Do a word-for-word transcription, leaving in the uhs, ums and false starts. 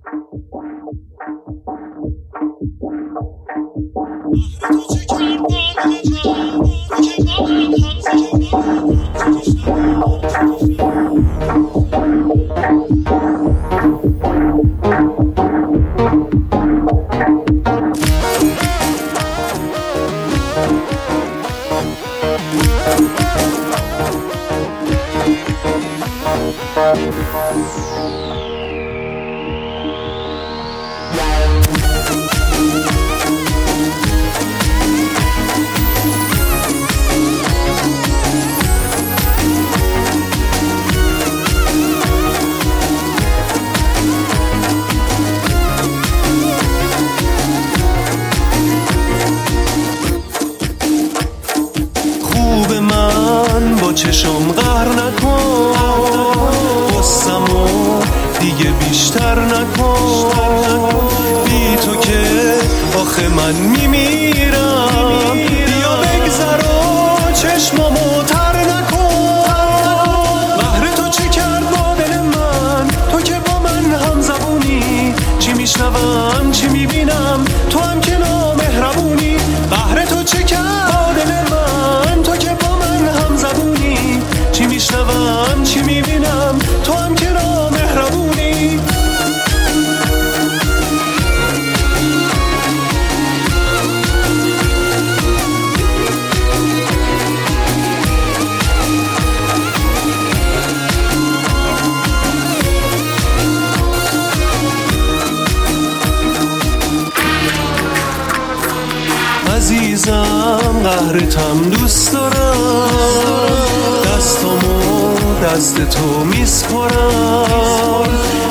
چشم قهر نکن، غصه‌مو دیگه بیشتر نکن، بی تو که آخه من میمیرم، بیا بگذر و چشمامو تر نکن. بهر تو چه کرد با دل من، تو که با من هم زبونی، چی میشنوم چی میبینم تو هم که نامهربونی. بهر تو چه کرد با دل من، تو که با من هم زبونی، چی میشنوم چی میبینم تو هم که نامهربونی. عزیزم قهرتم دوست دارم، دستامو دست تو میسپارم،